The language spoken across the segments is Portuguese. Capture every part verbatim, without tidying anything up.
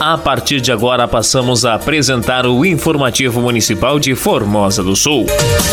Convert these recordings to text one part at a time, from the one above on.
A partir de agora passamos a apresentar o Informativo Municipal de Formosa do Sul.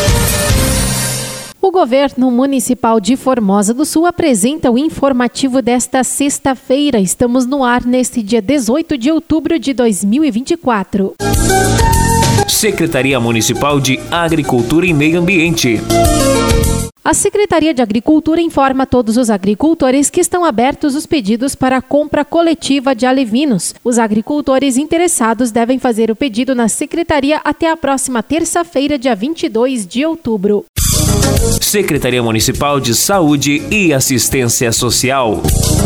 O Governo Municipal de Formosa do Sul apresenta o informativo desta sexta-feira. Estamos no ar neste dia dezoito de outubro de dois mil e vinte e quatro. Secretaria Municipal de Agricultura e Meio Ambiente. A Secretaria de Agricultura informa a todos os agricultores que estão abertos os pedidos para a compra coletiva de alevinos. Os agricultores interessados devem fazer o pedido na Secretaria até a próxima terça-feira, dia vinte e dois de outubro. Secretaria Municipal de Saúde e Assistência Social.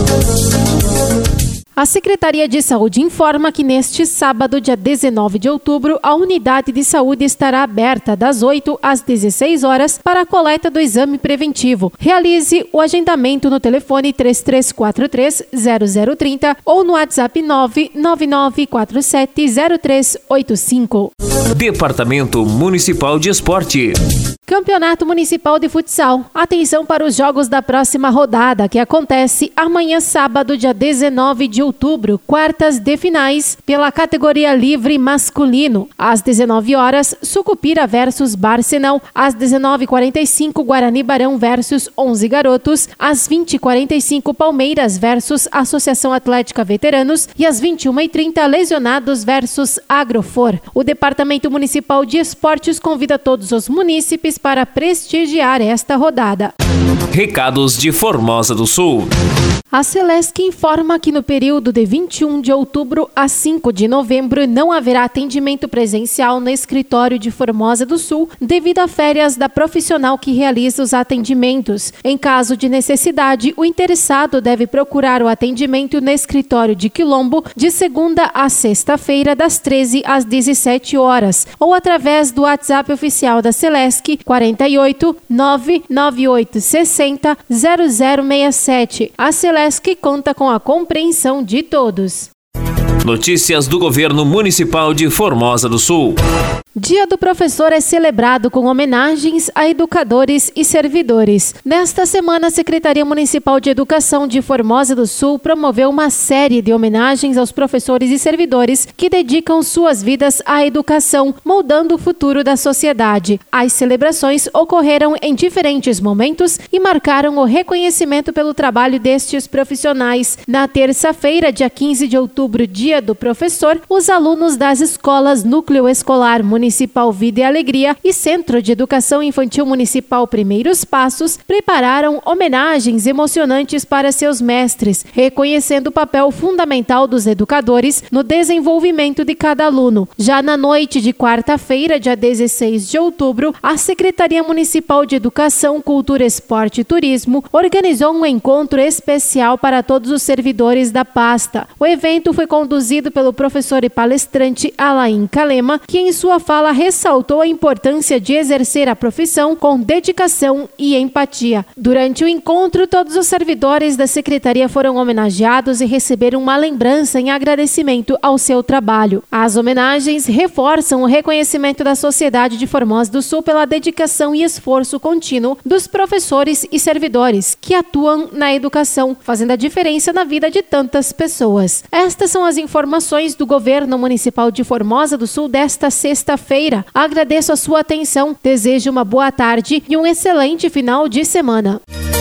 A Secretaria de Saúde informa que neste sábado, dia dezenove de outubro, a unidade de saúde estará aberta das oito às dezesseis horas para a coleta do exame preventivo. Realize o agendamento no telefone três três quatro três, zero zero três zero ou no WhatsApp nove nove nove quatro sete zero três oito cinco. Departamento Municipal de Esporte. Campeonato Municipal de Futsal. Atenção para os jogos da próxima rodada, que acontece amanhã, sábado, dia dezenove de outubro, quartas de finais pela categoria livre masculino. Às dezenove horas, Sucupira versus Barcenão. Às dezenove e quarenta e cinco, Guarani Barão versus onze Garotos. Às vinte e quarenta e cinco, Palmeiras versus Associação Atlética Veteranos. E às vinte e uma e trinta, Lesionados versus Agrofor. O Departamento Municipal de Esportes convida todos os munícipes para prestigiar esta rodada. Recados de Formosa do Sul. A Celesc informa que no período de vinte e um de outubro a cinco de novembro não haverá atendimento presencial no escritório de Formosa do Sul devido a férias da profissional que realiza os atendimentos. Em caso de necessidade, o interessado deve procurar o atendimento no escritório de Quilombo de segunda a sexta-feira das treze às dezessete horas ou através do WhatsApp oficial da Celesc quarenta e oito, nove nove oito sessenta, zero zero seis sete. A Celesc que conta com a compreensão de todos. Notícias do Governo Municipal de Formosa do Sul. Dia do Professor é celebrado com homenagens a educadores e servidores. Nesta semana, a Secretaria Municipal de Educação de Formosa do Sul promoveu uma série de homenagens aos professores e servidores que dedicam suas vidas à educação, moldando o futuro da sociedade. As celebrações ocorreram em diferentes momentos e marcaram o reconhecimento pelo trabalho destes profissionais. Na terça-feira, dia quinze de outubro, Dia do Professor, os alunos das escolas Núcleo Escolar Municipal Municipal Vida e Alegria e Centro de Educação Infantil Municipal Primeiros Passos prepararam homenagens emocionantes para seus mestres, reconhecendo o papel fundamental dos educadores no desenvolvimento de cada aluno. Já na noite de quarta-feira, dia dezesseis de outubro, a Secretaria Municipal de Educação, Cultura, Esporte e Turismo organizou um encontro especial para todos os servidores da pasta. O evento foi conduzido pelo professor e palestrante Alain Calema, que em sua fala ressaltou a importância de exercer a profissão com dedicação e empatia. Durante o encontro, todos os servidores da Secretaria foram homenageados e receberam uma lembrança em agradecimento ao seu trabalho. As homenagens reforçam o reconhecimento da sociedade de Formosa do Sul pela dedicação e esforço contínuo dos professores e servidores que atuam na educação, fazendo a diferença na vida de tantas pessoas. Estas são as informações do Governo Municipal de Formosa do Sul desta sexta-feira. Agradeço a sua atenção, desejo uma boa tarde e um excelente final de semana.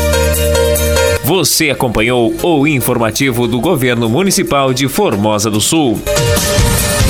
Você acompanhou o informativo do Governo Municipal de Formosa do Sul.